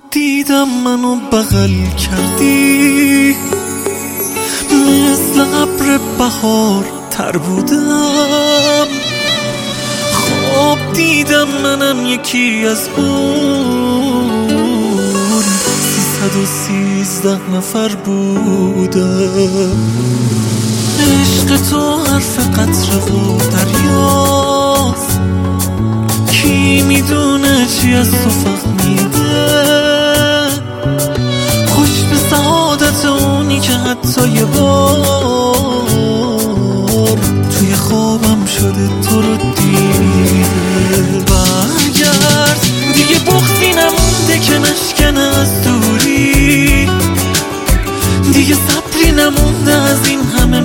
دیدم منو بغل کردی، مثل ابر بهار تر بودم. خواب دیدم منم یکی از اون 313 نفر بودم. عشق تو حرف قطره و دریاست، کی میدونه چی از تو فهمیده. خوش به سعادت اونی که حتی یه بار توی خوابم شده تو رو دیده. برگرد دیگه بغضی نمونده که نشکنه از دوری، دیگه صبری نمونده از این همه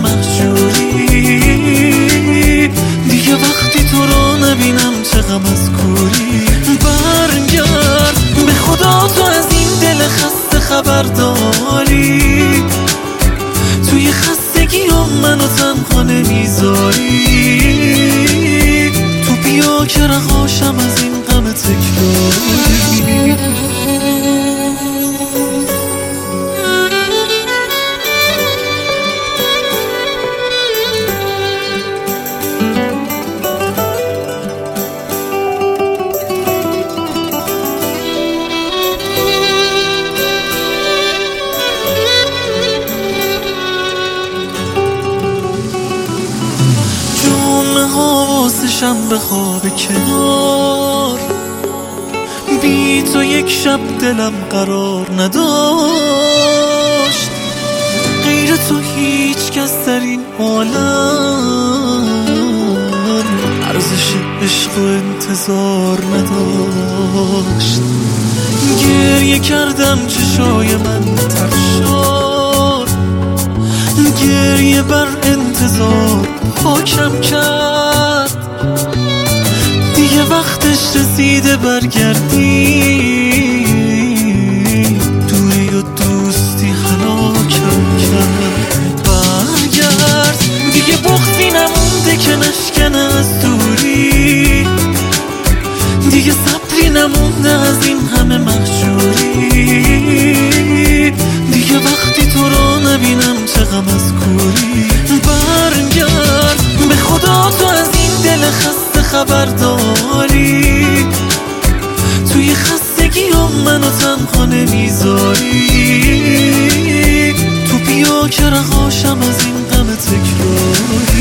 مهجوری، دیگه وقتی تو رو نبینم چه غم از کوری. برگرد به خدا تو از این دل خسته خبر داری، توی خستگی هم منو تنها نمیذاری. تو بیا که رهاشم از این غم تکراری. حواسشم به خواب کنار، بی تو یک شب دلم قرار نداشت. غیر تو هیچ کس در این عالم ارزش عشق و انتظار نداشت. گریه کردم چشای من تر شد، گریه بر انتظار حاکم کرد. دیگه وقتش رسیده برگردی، دوری و دوستی هلاکم کرد. برگرد دیگه بغضی نمونده که نشکنه از دوری، دیگه صبری نمونده از این همه مهجوری، دیگه وقتی تو رو نبینم چه غم از کوری. برگرد به خدا تو از این دل خسته خبر داری، توی خستگی هم منو تنها نمیذاری. تو بیا که رهاشم از این غم تکراری.